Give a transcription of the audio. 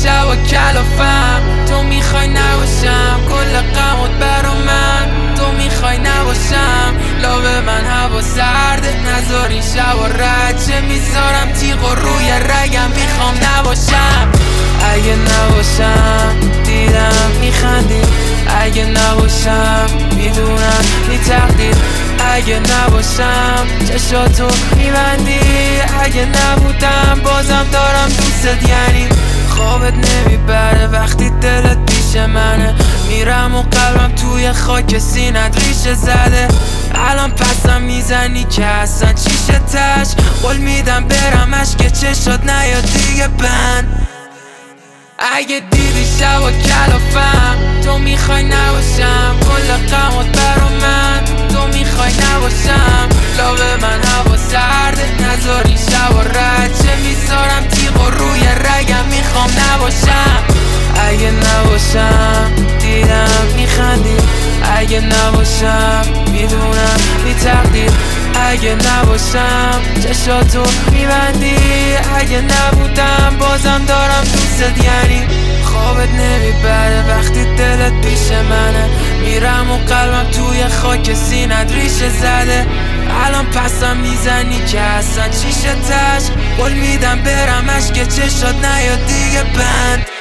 شب و کلافم، تو میخوای نباشم کل غمت برا من، تو میخوای نباشم لابه من هوا سرده، نذار این شب و رد چه میذارم تیغ و روی رگم، میخوام نباشم. اگه نباشم دیدم میخندی، اگه نباشم میدونم بی تقدیر، اگه نباشم چشاتو میبندی، اگه نبودم بازم دارم دوست، یعنی خوابت نمیبره وقتی دلت پیش منه، میرم و قلبم توی خاک سینت ریشه زده، الان پسم میزنی که اصلا چیشه تش، قول میدم برم اشک چشات نیاد دیگه بند. اگه دیدی شب و کلافم، تو میخوای نباشم کل غمت برا من، تو میخوای نباشم لابه من هوا سرده، نذار این شب و رد چه میذارم تیغ و روی رگم، میخوام نباشم. اگه نباشم دیدم میخندی، اگه نباشم میدونم بی تقدیر، اگه نباشم چشاتو میبندی، اگه نبودم بازم دارم دوست، یعنی خوابت نمیبره وقتی دلت پیش منه، میرم و قلبم توی خاک سینت ریشه زده، الان پسم میزنی که اصلا چیشه تش، قول میدم برم اشک چشات نیاد دیگه بند.